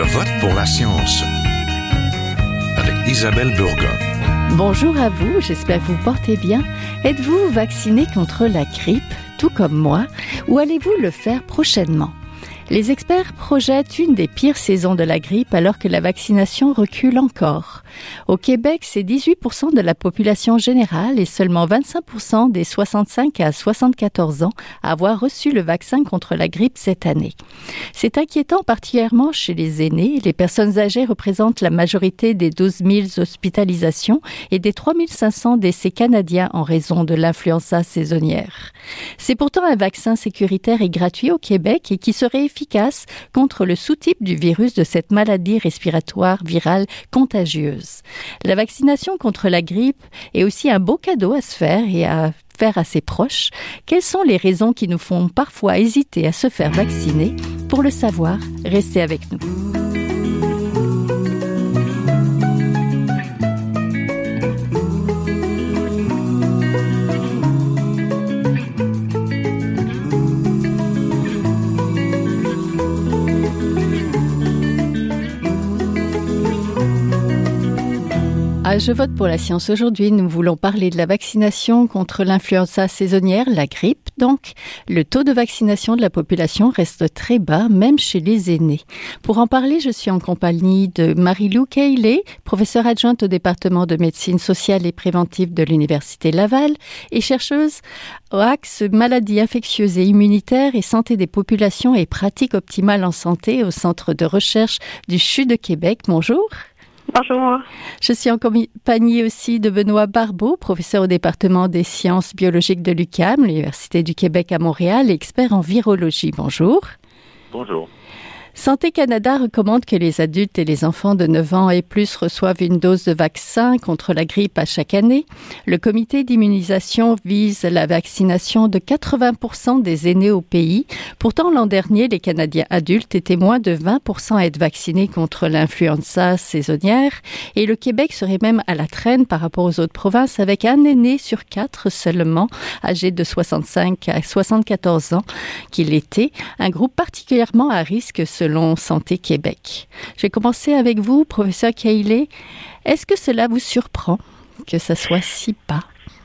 vote pour la science avec Isabelle Burgon. Bonjour à vous, j'espère que vous portez bien. Êtes-vous vacciné contre la grippe, tout comme moi, ou allez-vous le faire prochainement? Les experts projettent une des pires saisons de la grippe alors que la vaccination recule encore. Au Québec, c'est 18% de la population générale et seulement 25% des 65 à 74 ans à avoir reçu le vaccin contre la grippe cette année. C'est inquiétant particulièrement chez les aînés. Les personnes âgées représentent la majorité des 12 000 hospitalisations et des 3 500 décès canadiens en raison de l'influenza saisonnière. C'est pourtant un vaccin sécuritaire et gratuit au Québec et qui serait efficace contre le sous-type du virus de cette maladie respiratoire virale contagieuse. La vaccination contre la grippe est aussi un beau cadeau à se faire et à faire à ses proches. Quelles sont les raisons qui nous font parfois hésiter à se faire vacciner? Pour le savoir, restez avec nous. Je vote pour la science. Aujourd'hui, nous voulons parler de la vaccination contre l'influenza saisonnière, la grippe. Donc, le taux de vaccination de la population reste très bas, même chez les aînés. Pour en parler, je suis en compagnie de Marie-Lou Cayley, professeure adjointe au département de médecine sociale et préventive de l'Université Laval et chercheuse au axe maladies infectieuses et immunitaires et santé des populations et pratiques optimales en santé au Centre de recherche du CHU de Québec. Bonjour. Bonjour. Je suis en compagnie aussi de Benoît Barbeau, professeur au département des sciences biologiques de l'UQAM, l'Université du Québec à Montréal, et expert en virologie. Bonjour. Bonjour. Santé Canada recommande que les adultes et les enfants de 9 ans et plus reçoivent une dose de vaccin contre la grippe à chaque année. Le comité d'immunisation vise la vaccination de 80% des aînés au pays. Pourtant, l'an dernier, les Canadiens adultes étaient moins de 20% à être vaccinés contre l'influenza saisonnière et le Québec serait même à la traîne par rapport aux autres provinces avec un aîné sur 4 seulement âgé de 65 à 74 ans qu'il était, un groupe particulièrement à risque selon Santé Québec. Je vais commencer avec vous, professeur Cayley. Est-ce que cela vous surprend que ça soit si bas?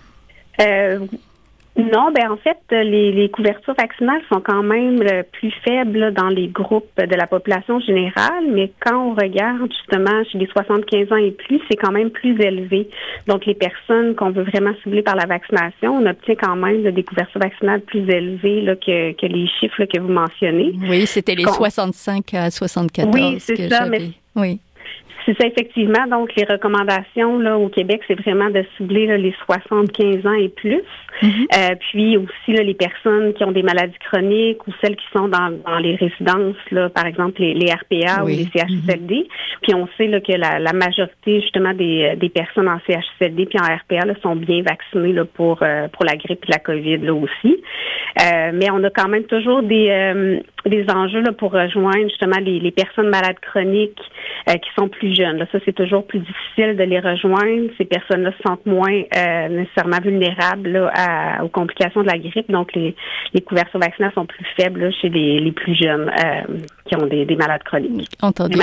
Non, en fait, les couvertures vaccinales sont quand même plus faibles là, dans les groupes de la population générale, mais quand on regarde justement chez les 75 ans et plus, c'est quand même plus élevé. Donc, les personnes qu'on veut vraiment cibler par la vaccination, on obtient quand même des couvertures vaccinales plus élevées là, que les chiffres là, que vous mentionnez. Oui, c'était les 65 à 74 oui, c'est que ça, j'avais. Mais... Oui. C'est ça, effectivement. Donc, les recommandations là au Québec, c'est vraiment de cibler là, les 75 ans et plus. Mm-hmm. Puis aussi là, les personnes qui ont des maladies chroniques ou celles qui sont dans les résidences, là, par exemple les RPA oui. ou les CHSLD. Mm-hmm. Puis on sait là, que la majorité justement des personnes en CHSLD puis en RPA là, sont bien vaccinées là, pour la grippe et la COVID là aussi. Mais on a quand même toujours des enjeux là, pour rejoindre justement les personnes malades chroniques qui sont plus jeunes. Là, ça, c'est toujours plus difficile de les rejoindre. Ces personnes-là se sentent moins nécessairement vulnérables là, aux complications de la grippe. Donc, les couvertures vaccinales sont plus faibles là, chez les plus jeunes qui ont des malades chroniques. Entendu.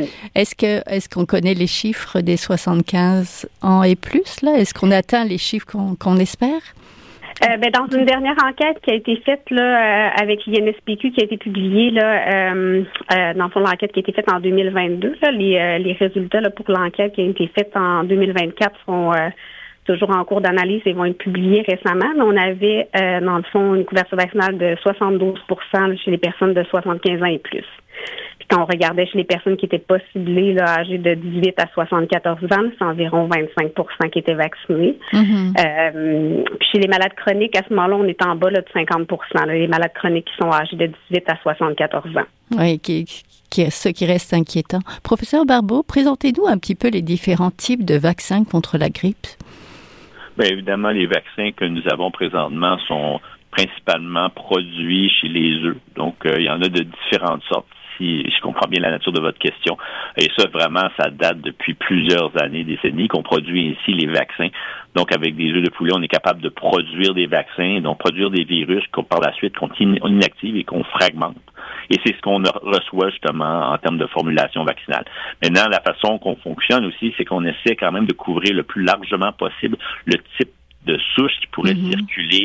Est-ce qu'on connaît les chiffres des 75 ans et plus? Là? Est-ce qu'on atteint les chiffres qu'on espère? Dans une dernière enquête qui a été faite là avec l'INSPQ qui a été publiée là dans le fond l'enquête qui a été faite en 2022 là, les résultats là pour l'enquête qui a été faite en 2024 sont toujours en cours d'analyse et vont être publiés récemment. Mais on avait dans le fond une couverture vaccinale de 72% chez les personnes de 75 ans et plus. Puis quand on regardait chez les personnes qui n'étaient pas ciblées, là, âgées de 18 à 74 ans, c'est environ 25% qui étaient vaccinés. Mm-hmm. Puis chez les malades chroniques, à ce moment-là, on est en bas là, de 50%. Là, les malades chroniques qui sont âgés de 18 à 74 ans. Oui, ce qui reste inquiétant. Professeur Barbeau, présentez-nous un petit peu les différents types de vaccins contre la grippe. Bien évidemment, les vaccins que nous avons présentement sont principalement produits chez les œufs. Donc, il y en a de différentes sortes. Si je comprends bien la nature de votre question. Et ça, vraiment, ça date depuis plusieurs années, décennies, qu'on produit ici les vaccins. Donc, avec des œufs de poulet, on est capable de produire des vaccins, donc produire des virus qu'on, par la suite, qu'on inactive et qu'on fragmente. Et c'est ce qu'on reçoit justement en termes de formulation vaccinale. Maintenant, la façon qu'on fonctionne aussi, c'est qu'on essaie quand même de couvrir le plus largement possible le type de souche qui pourrait circuler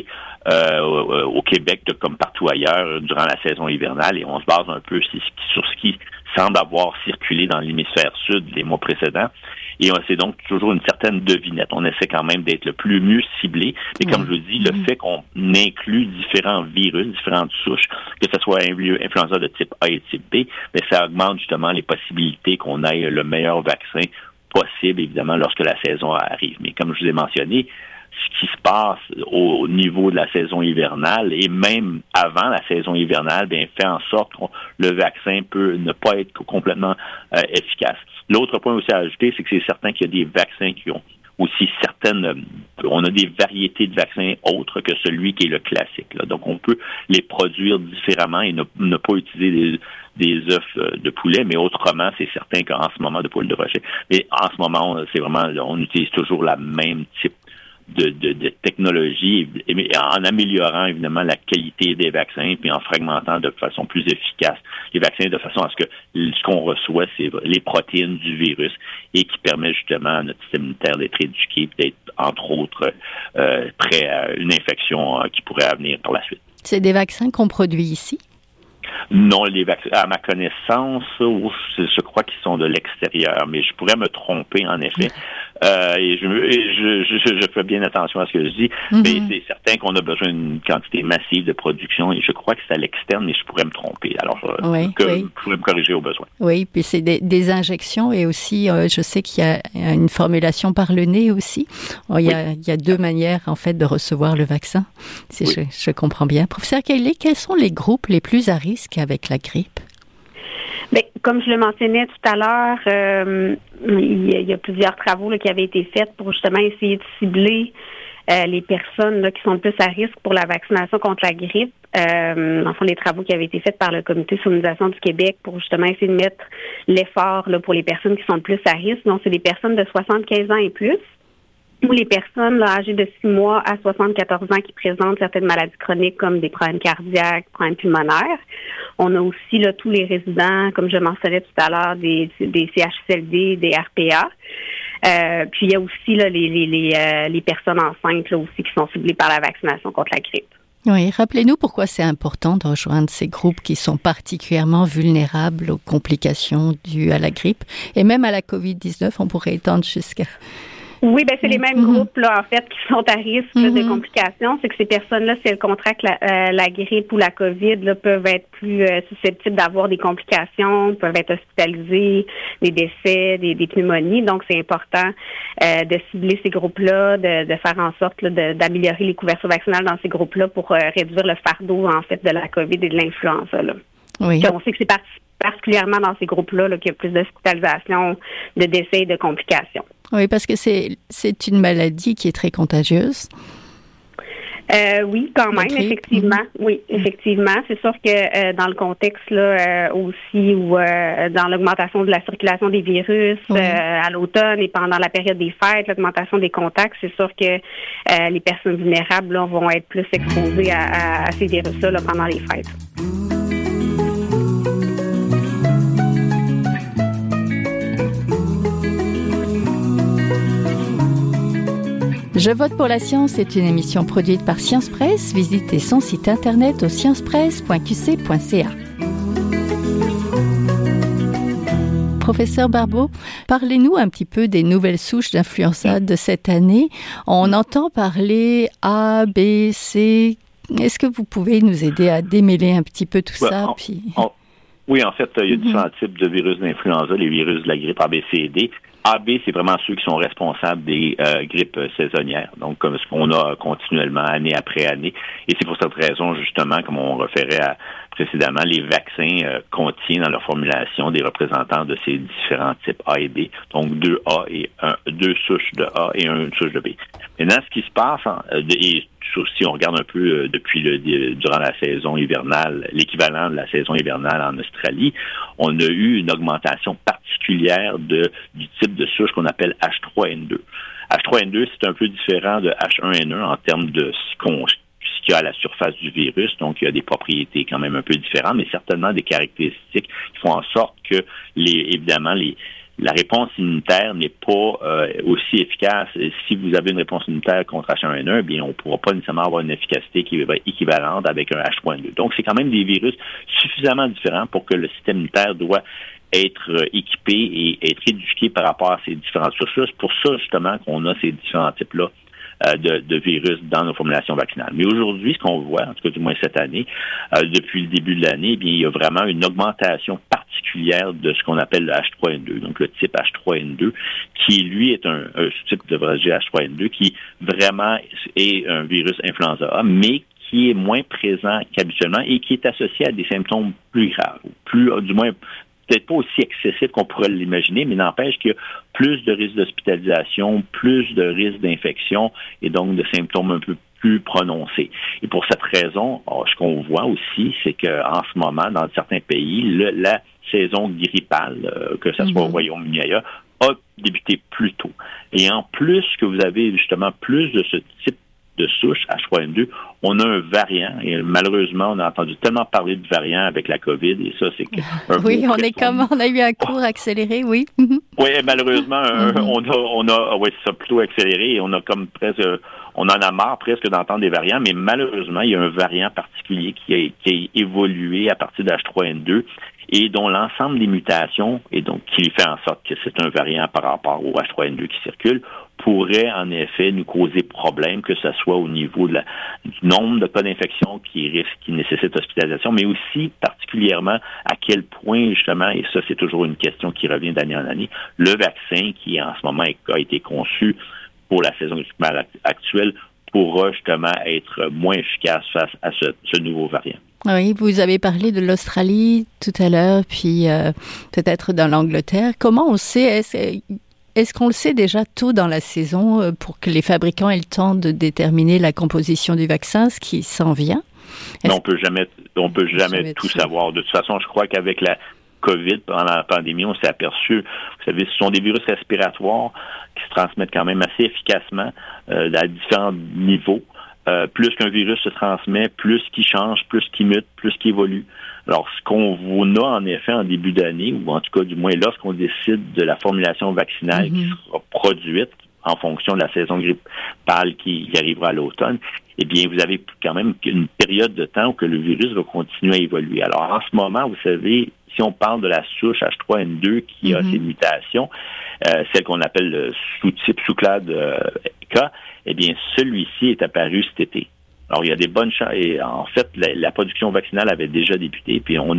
au Québec comme partout ailleurs durant la saison hivernale, et on se base un peu sur ce qui semble avoir circulé dans l'hémisphère sud les mois précédents. Et c'est donc toujours une certaine devinette. On essaie quand même d'être le plus mieux ciblé. Mais comme je vous dis, le fait qu'on inclut différents virus, différentes souches, que ce soit influenza de type A et type B, mais ça augmente justement les possibilités qu'on ait le meilleur vaccin possible, évidemment, lorsque la saison arrive. Mais comme je vous ai mentionné, ce qui se passe au niveau de la saison hivernale et même avant la saison hivernale, bien, fait en sorte que le vaccin peut ne pas être complètement efficace. L'autre point aussi à ajouter, c'est que c'est certain qu'il y a des vaccins qui ont aussi on a des variétés de vaccins autres que celui qui est le classique, là. Donc, on peut les produire différemment et ne pas utiliser des œufs de poulet, mais autrement, c'est certain qu'en ce moment, de poules de rocher. Mais en ce moment, c'est vraiment, on utilise toujours la même type de technologie, en améliorant évidemment la qualité des vaccins, puis en fragmentant de façon plus efficace les vaccins, de façon à ce que ce qu'on reçoit, c'est les protéines du virus, et qui permet justement à notre système immunitaire d'être éduqué, d'être entre autres prêt à une infection qui pourrait venir par la suite. C'est des vaccins qu'on produit ici? Non, les vaccins, à ma connaissance, je crois qu'ils sont de l'extérieur, mais je pourrais me tromper en effet. Et je fais bien attention à ce que je dis, mais c'est certain qu'on a besoin d'une quantité massive de production, et je crois que c'est à l'externe, mais je pourrais me tromper. Alors, je pourrais me corriger au besoin. Oui, puis c'est des injections, et aussi, je sais qu'il y a une formulation par le nez aussi. Il y a deux manières, en fait, de recevoir le vaccin, si je comprends bien. Professeur Cayley, quels sont les groupes les plus à risque avec la grippe? Bien, comme je le mentionnais tout à l'heure, il y a plusieurs travaux qui avaient été faits pour justement essayer de cibler les personnes qui sont le plus à risque pour la vaccination contre la grippe. Enfin, les travaux qui avaient été faits par le Comité sur l'immunisation du Québec pour justement essayer de mettre l'effort pour les personnes qui sont le plus à risque. Donc, c'est les personnes de 75 ans et plus, ou les personnes âgées de 6 mois à 74 ans qui présentent certaines maladies chroniques comme des problèmes cardiaques, problèmes pulmonaires. On a aussi tous les résidents, comme je mentionnais tout à l'heure, des CHSLD, des RPA. Puis il y a aussi les personnes enceintes aussi qui sont ciblées par la vaccination contre la grippe. Oui, rappelez-nous pourquoi c'est important de rejoindre ces groupes qui sont particulièrement vulnérables aux complications dues à la grippe et même à la COVID-19, on pourrait étendre jusqu'à... Oui, ben c'est les mêmes groupes en fait qui sont à risque de complications. C'est que ces personnes-là, si elles contractent la grippe ou la COVID, peuvent être plus susceptibles d'avoir des complications, peuvent être hospitalisées, des décès, des pneumonies. Donc, c'est important de cibler ces groupes-là, de faire en sorte d'améliorer les couvertures vaccinales dans ces groupes-là pour réduire le fardeau en fait de la COVID et de l'influenza. Oui. Puis on sait que c'est particulièrement dans ces groupes-là qu'il y a plus d'hospitalisation, de décès et de complications. Oui, parce que c'est une maladie qui est très contagieuse. Oui, quand même, effectivement. Oui, effectivement. C'est sûr que dans le contexte aussi où dans l'augmentation de la circulation des virus à l'automne et pendant la période des fêtes, l'augmentation des contacts, c'est sûr que les personnes vulnérables vont être plus exposées à ces virus-là pendant les fêtes. Je vote pour la science est une émission produite par Science Presse. Visitez son site internet au sciencepresse.qc.ca. Professeur Barbeau, parlez-nous un petit peu des nouvelles souches d'influenza de cette année. On entend parler A, B, C. Est-ce que vous pouvez nous aider à démêler un petit peu tout ça? Oui, en fait, il y a différents types de virus d'influenza, les virus de la grippe A, B, C et D. A, B, c'est vraiment ceux qui sont responsables des grippes saisonnières, donc comme ce qu'on a continuellement année après année. Et c'est pour cette raison, justement, comme on référait précédemment, les vaccins contiennent dans leur formulation des représentants de ces différents types A et B, donc deux souches de A et une souche de B. Maintenant, ce qui se passe, si on regarde un peu durant la saison hivernale, l'équivalent de la saison hivernale en Australie, on a eu une augmentation particulière du type de souche qu'on appelle H3N2. H3N2, c'est un peu différent de H1N1 en termes de ce qu'il y a à la surface du virus. Donc, il y a des propriétés quand même un peu différentes, mais certainement des caractéristiques qui font en sorte que, la réponse immunitaire n'est pas aussi efficace. Si vous avez une réponse immunitaire contre H1N1, bien, on ne pourra pas nécessairement avoir une efficacité qui va être équivalente avec un H3N2. Donc, c'est quand même des virus suffisamment différents pour que le système immunitaire doit être équipé et être éduqué par rapport à ces différentes sources. C'est pour ça, justement, qu'on a ces différents types-là de virus dans nos formulations vaccinales. Mais aujourd'hui, ce qu'on voit, en tout cas du moins cette année, depuis le début de l'année, eh bien, il y a vraiment une augmentation particulière de ce qu'on appelle le H3N2, donc le type H3N2, qui lui est un sous-type de H3N2 qui vraiment est un virus influenza A, mais qui est moins présent qu'habituellement et qui est associé à des symptômes plus graves, du moins peut-être pas aussi excessif qu'on pourrait l'imaginer, mais n'empêche qu'il y a plus de risques d'hospitalisation, plus de risques d'infection et donc de symptômes un peu plus prononcés. Et pour cette raison, ce qu'on voit aussi, c'est qu'en ce moment, dans certains pays, la saison grippale, que ce soit au Royaume-Uni ailleurs, a débuté plus tôt. Et en plus que vous avez justement plus de ce type de souche H3N2, on a un variant, et malheureusement, on a entendu tellement parler de variants avec la COVID, et ça, c'est oui, on a eu un cours accéléré, oui. Oui, malheureusement, oui, c'est ça, plutôt accéléré, et on a comme presque, on en a marre presque d'entendre des variants, mais malheureusement, il y a un variant particulier qui a évolué à partir de H3N2, et dont l'ensemble des mutations, et donc qui fait en sorte que c'est un variant par rapport au H3N2 qui circule, pourrait en effet nous causer problème, que ce soit au niveau du nombre de cas d'infection qui nécessitent hospitalisation, mais aussi particulièrement à quel point, justement, et ça c'est toujours une question qui revient d'année en année, le vaccin qui en ce moment a été conçu pour la saison grippale actuelle pourra justement être moins efficace face à ce nouveau variant. Oui, vous avez parlé de l'Australie tout à l'heure, puis peut-être dans l'Angleterre. Comment on sait, est-ce qu'on le sait déjà tôt dans la saison pour que les fabricants aient le temps de déterminer la composition du vaccin, ce qui s'en vient? On peut jamais tout savoir. De toute façon, je crois qu'avec la COVID, pendant la pandémie, on s'est aperçu, vous savez, ce sont des virus respiratoires qui se transmettent quand même assez efficacement à différents niveaux. Plus qu'un virus se transmet, plus qu'il change, plus qu'il mute, plus qu'il évolue. Alors, ce qu'on a en effet en début d'année, ou en tout cas du moins lorsqu'on décide de la formulation vaccinale qui sera produite en fonction de la saison grippale qui arrivera à l'automne, eh bien, vous avez quand même une période de temps où que le virus va continuer à évoluer. Alors, en ce moment, vous savez, si on parle de la souche H3N2 qui a ces mutations, celle qu'on appelle le sous-type sous-clade K, eh bien, celui-ci est apparu cet été. Alors, il y a des bonnes chances. Et en fait, la production vaccinale avait déjà débuté, puis on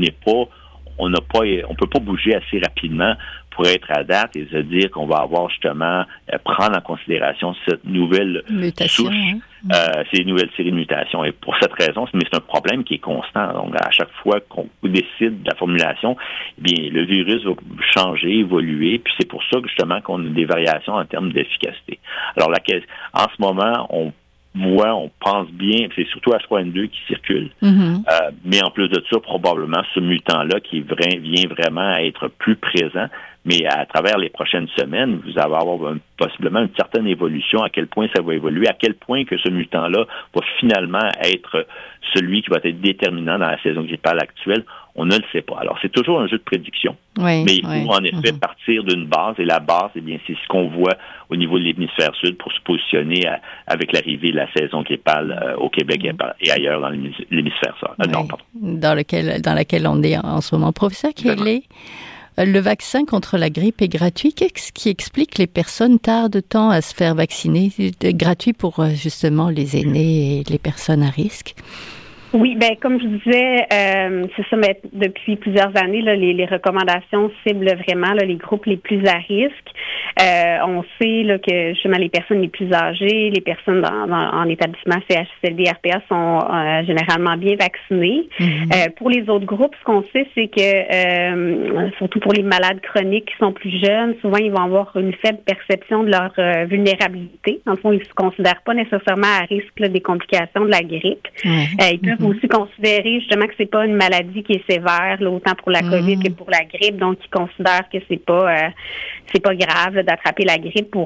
peut pas bouger assez rapidement pour être à date et se dire qu'on va avoir justement prendre en considération cette nouvelle souche, ces nouvelles séries de mutations. Et pour cette raison, mais c'est un problème qui est constant. Donc, à chaque fois qu'on décide de la formulation, eh bien, le virus va changer, évoluer, puis c'est pour ça que justement qu'on a des variations en termes d'efficacité. Alors, en ce moment, on pense bien, c'est surtout H3N2 qui circule, mais en plus de ça, probablement ce mutant-là qui vient vraiment à être plus présent, mais à travers les prochaines semaines, vous allez avoir possiblement une certaine évolution, à quel point ça va évoluer, à quel point que ce mutant-là va finalement être celui qui va être déterminant dans la saison grippale actuelle, on ne le sait pas. Alors, c'est toujours un jeu de prédiction, mais il faut en effet partir d'une base, et la base, eh bien, c'est ce qu'on voit au niveau de l'hémisphère sud pour se positionner avec l'arrivée de la saison grippale au Québec et ailleurs dans l'hémisphère nord. Dans laquelle on est en ce moment. Professeur Cayley, le vaccin contre la grippe est gratuit. Qu'est-ce qui explique que les personnes tardent tant à se faire vacciner? Gratuit pour justement les aînés et les personnes à risque? Oui, comme je disais, c'est ça, mais depuis plusieurs années, là, les recommandations ciblent vraiment les groupes les plus à risque. On sait là, que justement les personnes les plus âgées, les personnes en établissement CHSLD, RPA sont généralement bien vaccinées. Pour les autres groupes, ce qu'on sait, c'est que surtout pour les malades chroniques qui sont plus jeunes, souvent ils vont avoir une faible perception de leur vulnérabilité. Dans le fond, ils ne se considèrent pas nécessairement à risque là, des complications de la grippe. Ils peuvent aussi considérer justement que c'est pas une maladie qui est sévère, là, autant pour la COVID que pour la grippe, donc ils considèrent que c'est pas grave là, d'attraper la grippe pour eux.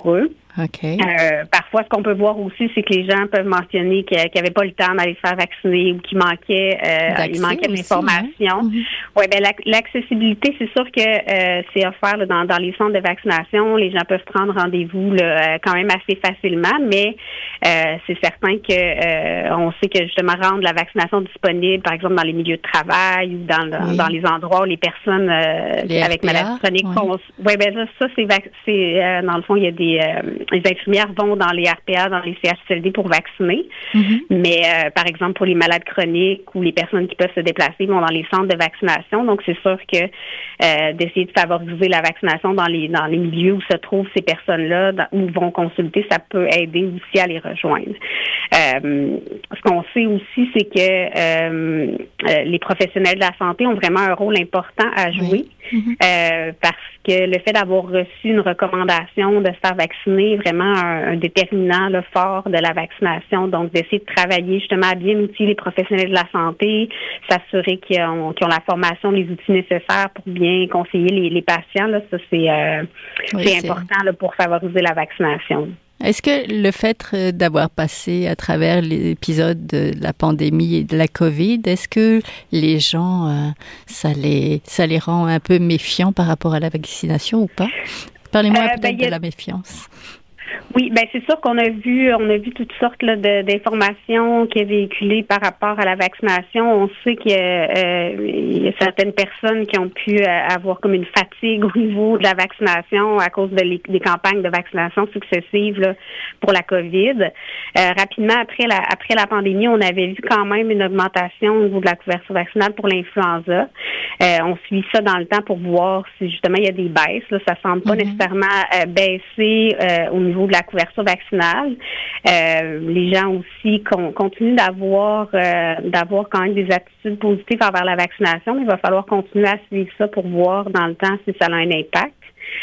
OK. Parfois, ce qu'on peut voir aussi, c'est que les gens peuvent mentionner qu'ils n'avaient pas le temps d'aller se faire vacciner ou qu'il manquait d'informations. Hein? Oui, ben l'accessibilité, c'est sûr que c'est offert là, dans les centres de vaccination. Les gens peuvent prendre rendez-vous là, quand même assez facilement, mais c'est certain que on sait que justement rendre la vaccination disponible, par exemple dans les milieux de travail ou dans les endroits où les personnes avec maladie chronique ben ça c'est dans le fond il y a les infirmières vont dans les RPA, dans les CHSLD pour vacciner, mais par exemple pour les malades chroniques ou les personnes qui peuvent se déplacer vont dans les centres de vaccination. Donc c'est sûr que d'essayer de favoriser la vaccination dans les milieux où se trouvent ces personnes-là, où vont consulter, ça peut aider aussi à les rejoindre. Ce qu'on sait aussi, c'est que les professionnels de la santé ont vraiment un rôle important à jouer parce que le fait d'avoir reçu une recommandation de se faire vacciner est vraiment un déterminant là, fort de la vaccination. Donc, d'essayer de travailler justement à bien outiller les professionnels de la santé, s'assurer qu'ils ont la formation, les outils nécessaires pour bien conseiller les patients. Là, ça, c'est important là, pour favoriser la vaccination. Est-ce que le fait d'avoir passé à travers l'épisode de la pandémie et de la COVID, est-ce que les gens, ça les rend un peu méfiants par rapport à la vaccination ou pas? Parlez-moi peut-être de la méfiance. Oui, ben c'est sûr qu'on a vu toutes sortes là, d'informations qui est véhiculées par rapport à la vaccination. On sait qu'il y a certaines personnes qui ont pu avoir comme une fatigue au niveau de la vaccination à cause des campagnes de vaccination successives là, pour la COVID. Rapidement après la pandémie, on avait vu quand même une augmentation au niveau de la couverture vaccinale pour l'influenza. On suit ça dans le temps pour voir si justement il y a des baisses. Là, ça semble pas nécessairement baisser au niveau de la couverture vaccinale. Les gens aussi continuent d'avoir quand même des attitudes positives envers la vaccination, mais il va falloir continuer à suivre ça pour voir dans le temps si ça a un impact.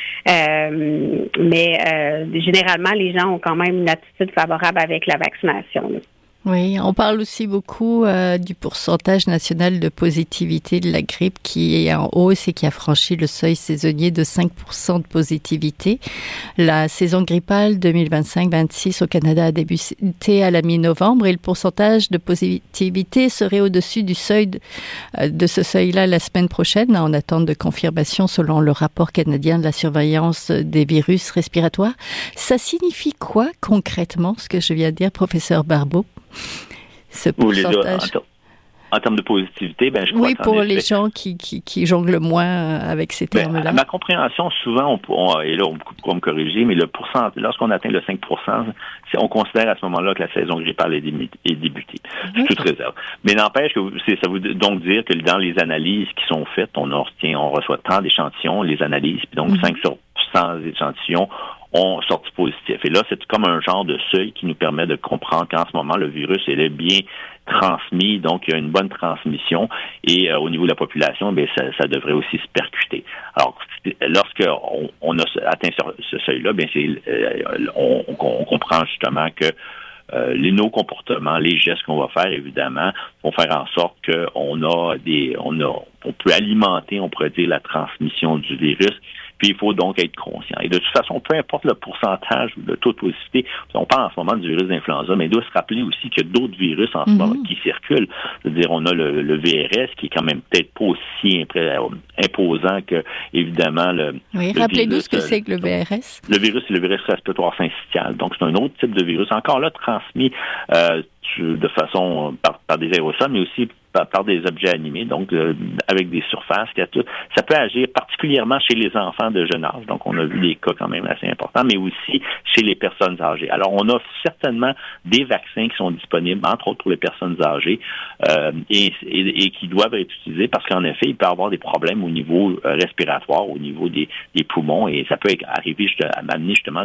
Mais généralement, les gens ont quand même une attitude favorable avec la vaccination. Là. Oui, on parle aussi beaucoup du pourcentage national de positivité de la grippe qui est en hausse et qui a franchi le seuil saisonnier de 5% de positivité. La saison grippale 2025-26 au Canada a débuté à la mi-novembre et le pourcentage de positivité serait au-dessus du seuil de ce seuil-là la semaine prochaine, en attente de confirmation selon le rapport canadien de la surveillance des virus respiratoires. Ça signifie quoi concrètement, ce que je viens de dire, professeur Barbeau? Ce pourcentage. En termes de positivité, je crois pour les gens qui jonglent moins avec ces termes-là. À ma compréhension, souvent, et là, on pourra me corriger, mais le pourcentage, lorsqu'on atteint le 5%, on considère à ce moment-là que la saison grippale est débutée. C'est toute réserve. Mais n'empêche que ça veut donc dire que dans les analyses qui sont faites, on reçoit tant d'échantillons, les analyses, puis donc 5 sur 100 échantillons ont sorti positif. Et là, c'est comme un genre de seuil qui nous permet de comprendre qu'en ce moment, le virus est bien transmis, donc il y a une bonne transmission et au niveau de la population, ça devrait aussi se percuter. Alors, lorsque on a atteint ce seuil-là, on comprend justement que nos comportements, les gestes qu'on va faire, évidemment, vont faire en sorte qu'on on peut alimenter, on pourrait dire, la transmission du virus. Puis il faut donc être conscient. Et de toute façon, peu importe le pourcentage ou le taux de positivité, on parle en ce moment du virus d'influenza, mais il doit se rappeler aussi qu'il y a d'autres virus en ce moment qui circulent. C'est-à-dire, on a le VRS qui est quand même peut-être pas aussi imposant que, évidemment, rappelez-nous ce que c'est que le VRS. Le virus, c'est le virus respiratoire syncytial. Donc, c'est un autre type de virus, encore là, transmis de façon par des aérosols, mais aussi par des objets animés, donc avec des surfaces. Ça peut agir particulièrement chez les enfants de jeune âge. Donc, on a vu des cas quand même assez importants, mais aussi chez les personnes âgées. Alors, on a certainement des vaccins qui sont disponibles, entre autres pour les personnes âgées, et qui doivent être utilisés parce qu'en effet, il peut y avoir des problèmes au niveau respiratoire, au niveau des poumons, et ça peut arriver à m'amener justement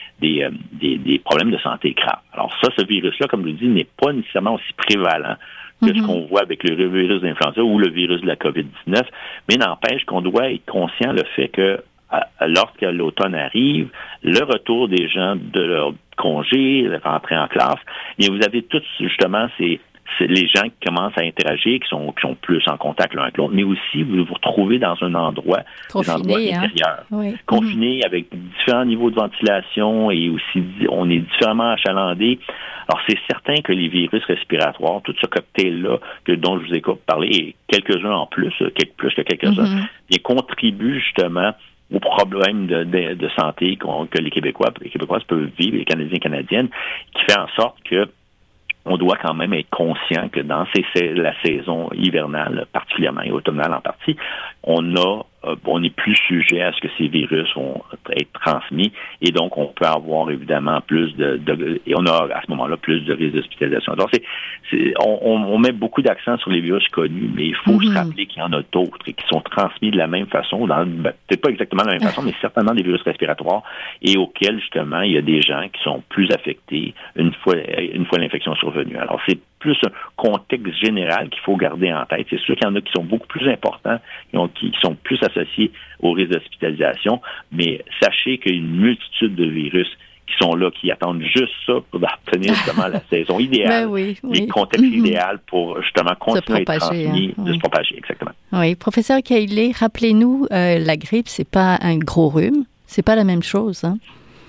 des problèmes de santé graves. Alors ça, ce virus-là, comme je le dis, n'est pas nécessairement aussi prévalent que ce qu'on voit avec le virus d'influenza ou le virus de la COVID-19, mais n'empêche qu'on doit être conscient le fait que lorsque l'automne arrive, le retour des gens de leur congé, la rentrée en classe, et vous avez tous justement ces c'est les gens qui commencent à interagir, qui sont plus en contact l'un avec l'autre, mais aussi vous vous retrouvez dans un endroit, des endroits intérieurs, confinés avec différents niveaux de ventilation et aussi on est différemment achalandé. Alors c'est certain que les virus respiratoires, tout ce cocktail-là dont je vous ai parlé, et quelques-uns en plus, plus que quelques-uns, ils contribuent justement aux problèmes de santé que les Québécois et les Québécoises peuvent vivre, les Canadiens et Canadiennes, qui fait en sorte que on doit quand même être conscient que dans la saison hivernale, particulièrement, et automnale en partie, on est plus sujet à ce que ces virus vont être transmis et donc on peut avoir évidemment et on a à ce moment-là plus de risques d'hospitalisation. Donc on met beaucoup d'accent sur les virus connus, mais il faut se rappeler qu'il y en a d'autres et qui sont transmis de la même façon, peut-être pas exactement de la même façon, mais certainement des virus respiratoires et auxquels justement il y a des gens qui sont plus affectés une fois l'infection survenue. Alors c'est plus un contexte général qu'il faut garder en tête. C'est sûr qu'il y en a qui sont beaucoup plus importants, qui sont plus associés au risque d'hospitalisation, mais sachez qu'il y a une multitude de virus qui sont là, qui attendent juste ça pour obtenir justement la saison idéale, les contextes idéaux pour justement continuer à être transmis, de se propager, exactement. Oui, professeur Caillet, rappelez-nous, la grippe, c'est pas un gros rhume, c'est pas la même chose, hein?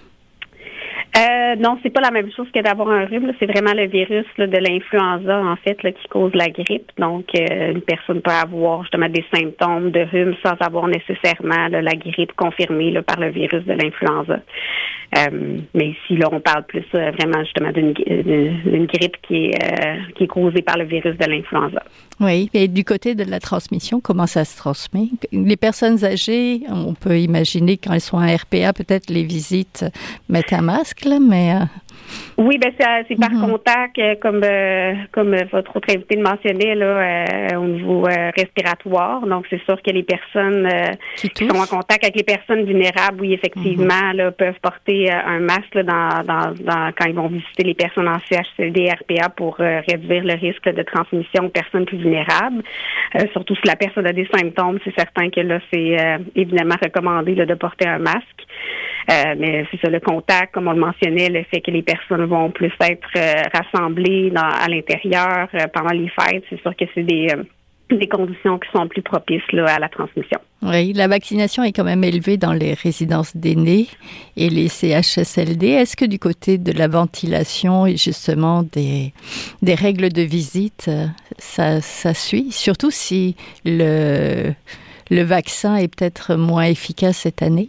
Non, c'est pas la même chose que d'avoir un rhume. C'est vraiment le virus de l'influenza, en fait, qui cause la grippe. Donc, une personne peut avoir justement des symptômes de rhume sans avoir nécessairement la grippe confirmée par le virus de l'influenza. Mais ici, là, on parle plus vraiment justement d'une grippe qui est causée par le virus de l'influenza. Oui, et du côté de la transmission, comment ça se transmet? Les personnes âgées, on peut imaginer quand elles sont en RPA, peut-être les visites mettent un masque, là, mais... Oui, c'est par contact, comme votre autre invité le mentionnait, là, au niveau respiratoire. Donc, c'est sûr que les personnes qui sont en contact avec les personnes vulnérables, oui, effectivement, là, peuvent porter un masque là, quand ils vont visiter les personnes en CHSLD, RPA pour réduire le risque de transmission aux personnes plus vulnérables. Surtout si la personne a des symptômes, c'est certain que là, c'est évidemment recommandé là, de porter un masque. Mais c'est ça, le contact, comme on le mentionnait, le fait que les personnes vont plus être rassemblées à l'intérieur pendant les fêtes, c'est sûr que c'est des conditions qui sont plus propices là, à la transmission. Oui, la vaccination est quand même élevée dans les résidences d'aînés et les CHSLD. Est-ce que du côté de la ventilation et justement des règles de visite, ça suit? Surtout si le vaccin est peut-être moins efficace cette année?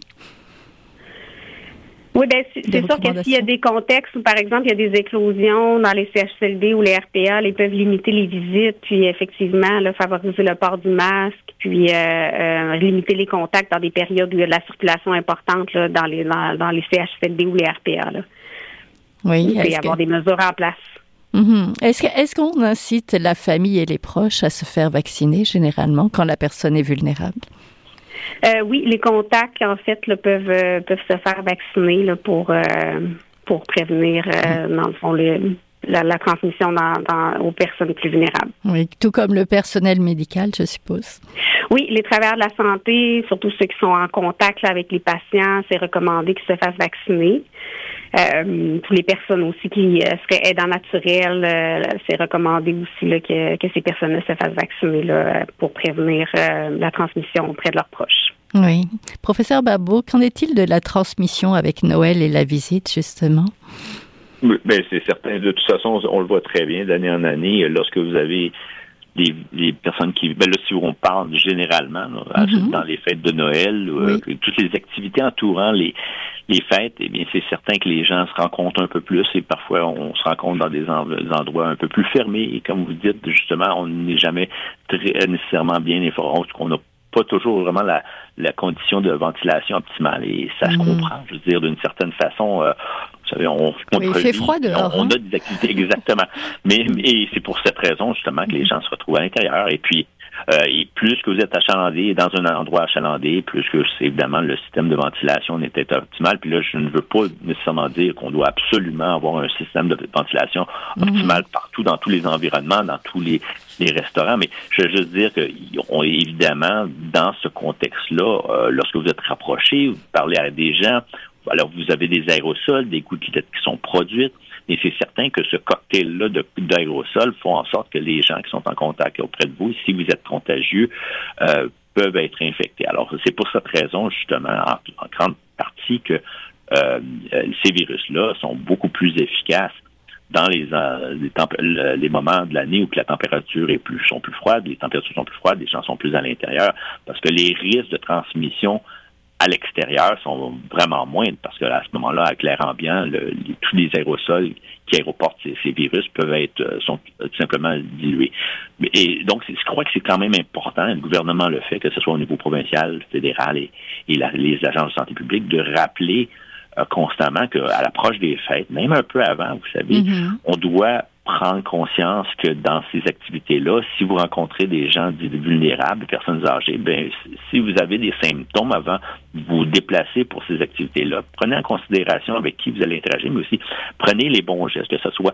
Oui, c'est sûr que s'il y a des contextes où, par exemple, il y a des éclosions dans les CHSLD ou les RPA, ils peuvent limiter les visites, puis effectivement, là, favoriser le port du masque, puis limiter les contacts dans des périodes où il y a de la circulation importante là, dans les CHSLD ou les RPA. Là. Oui, il peut y avoir des mesures en place. Est-ce qu'on incite la famille et les proches à se faire vacciner généralement quand la personne est vulnérable? Oui, les contacts, en fait, là, peuvent se faire vacciner là, pour prévenir, dans le fond, la transmission aux personnes plus vulnérables. Oui, tout comme le personnel médical, je suppose. Oui, les travailleurs de la santé, surtout ceux qui sont en contact là, avec les patients, c'est recommandé qu'ils se fassent vacciner. Pour les personnes aussi qui seraient aidants naturels, c'est recommandé aussi là, que ces personnes-là se fassent vacciner là, pour prévenir la transmission auprès de leurs proches. Oui. Professeur Barbeau, qu'en est-il de la transmission avec Noël et la visite, justement? Ben, c'est certain. De toute façon, on le voit très bien d'année en année. Lorsque vous avez des personnes qui... Ben là, si on parle généralement, là, dans les fêtes de Noël, toutes les activités entourant les fêtes, eh bien, c'est certain que les gens se rencontrent un peu plus et parfois on se rencontre dans des endroits un peu plus fermés. Et comme vous dites, justement, on n'est jamais nécessairement bien informé, qu'on n'a pas toujours vraiment la condition de ventilation optimale. Et ça se comprend, je veux dire, d'une certaine façon... vous savez, il fait froid dehors. On a des activités, exactement. Mais c'est pour cette raison, justement, que les gens se retrouvent à l'intérieur. Et puis, et plus que vous êtes achalandé, dans un endroit achalandé, plus que, évidemment, le système de ventilation n'était optimal. Puis là, je ne veux pas nécessairement dire qu'on doit absolument avoir un système de ventilation optimal partout, dans tous les environnements, dans tous les restaurants. Mais je veux juste dire que, évidemment, dans ce contexte-là, lorsque vous êtes rapprochés, vous parlez à des gens, alors vous avez des aérosols, des gouttelettes qui sont produites, Et c'est certain que ce cocktail-là d'aérosols font en sorte que les gens qui sont en contact auprès de vous, si vous êtes contagieux, peuvent être infectés. Alors, c'est pour cette raison, justement, en grande partie, que ces virus-là sont beaucoup plus efficaces dans les moments de l'année où que la température sont plus froides, les températures sont plus froides, les gens sont plus à l'intérieur, parce que les risques de transmission à l'extérieur sont vraiment moindres, parce que à ce moment-là, avec l'air ambiant, tous les aérosols qui aéroportent ces virus sont tout simplement dilués. Et donc, je crois que c'est quand même important, le gouvernement le fait, que ce soit au niveau provincial, fédéral et les agences de santé publique, de rappeler constamment qu'à l'approche des fêtes, même un peu avant, vous savez, on doit prendre conscience que dans ces activités-là, si vous rencontrez des gens vulnérables, des personnes âgées, si vous avez des symptômes avant de vous déplacer pour ces activités-là, prenez en considération avec qui vous allez interagir, mais aussi prenez les bons gestes, que ce soit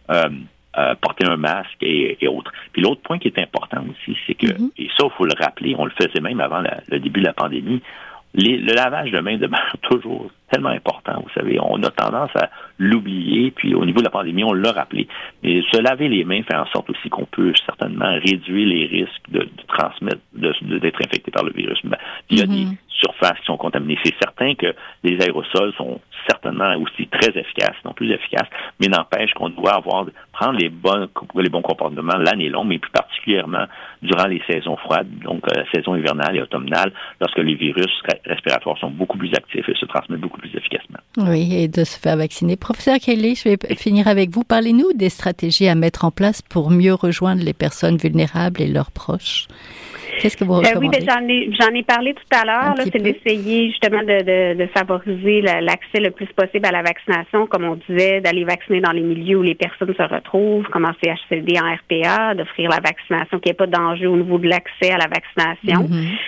porter un masque et autres. Puis l'autre point qui est important aussi, c'est que, et ça, il faut le rappeler, on le faisait même avant le début de la pandémie, le lavage de mains demeure toujours tellement important. Vous savez, on a tendance à l'oublier, puis au niveau de la pandémie, on l'a rappelé. Mais se laver les mains fait en sorte aussi qu'on peut certainement réduire les risques de transmettre, d'être infecté par le virus. Il y a des surfaces qui sont contaminées. C'est certain que les aérosols sont certainement aussi très efficaces, non plus efficaces, mais n'empêche qu'on doit prendre les bons comportements l'année longue, mais plus particulièrement durant les saisons froides, donc la saison hivernale et automnale, lorsque les virus respiratoires sont beaucoup plus actifs et se transmettent beaucoup plus efficacement. Oui, et de se faire vacciner. Professeur Kelly, je vais finir avec vous. Parlez-nous des stratégies à mettre en place pour mieux rejoindre les personnes vulnérables et leurs proches. Qu'est-ce que vous recommandez? Oui, j'en ai parlé tout à l'heure. C'est d'essayer justement de favoriser l'accès le plus possible à la vaccination, comme on disait, d'aller vacciner dans les milieux où les personnes se retrouvent, comme en CHSLD, en RPA, d'offrir la vaccination, qu'il n'y ait pas d'enjeu au niveau de l'accès à la vaccination.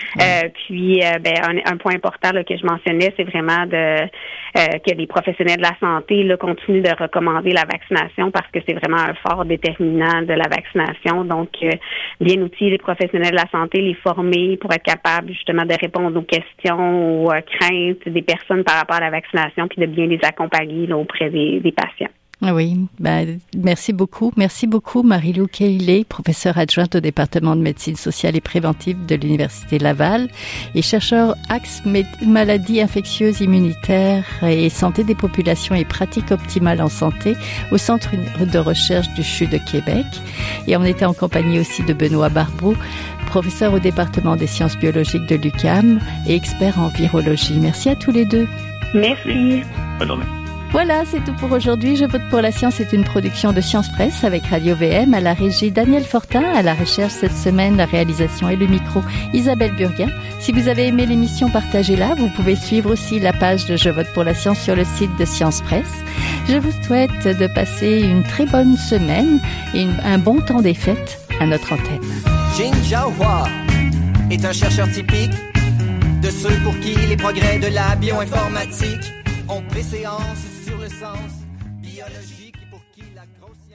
Puis, un point important que je mentionnais, c'est vraiment que les professionnels de la santé continuent de recommander la vaccination parce que c'est vraiment un fort déterminant de la vaccination. Donc, bien outiller les professionnels de la santé, les former pour être capables justement de répondre aux questions, aux craintes des personnes par rapport à la vaccination, puis de bien les accompagner auprès des patients. Oui, merci beaucoup. Merci beaucoup, Marie-Lou Keillet, professeure adjointe au département de médecine sociale et préventive de l'Université Laval et chercheur axe maladies infectieuses immunitaires et santé des populations et pratiques optimales en santé au Centre de recherche du CHU de Québec. Et on était en compagnie aussi de Benoît Barbeau, professeur au département des sciences biologiques de l'UQAM et expert en virologie. Merci à tous les deux. Merci. Bonne journée. Voilà, c'est tout pour aujourd'hui. Je vote pour la science est une production de Science Presse avec Radio VM, à la régie Daniel Fortin, à la recherche cette semaine, la réalisation et le micro Isabelle Burguin. Si vous avez aimé l'émission, partagez-la. Vous pouvez suivre aussi la page de Je vote pour la science sur le site de Science Presse. Je vous souhaite de passer une très bonne semaine et un bon temps des fêtes à notre antenne. Jin Jiahua est un chercheur typique de ceux pour qui les progrès de la bioinformatique ont préséance sur le sens biologique et pour qui la grosse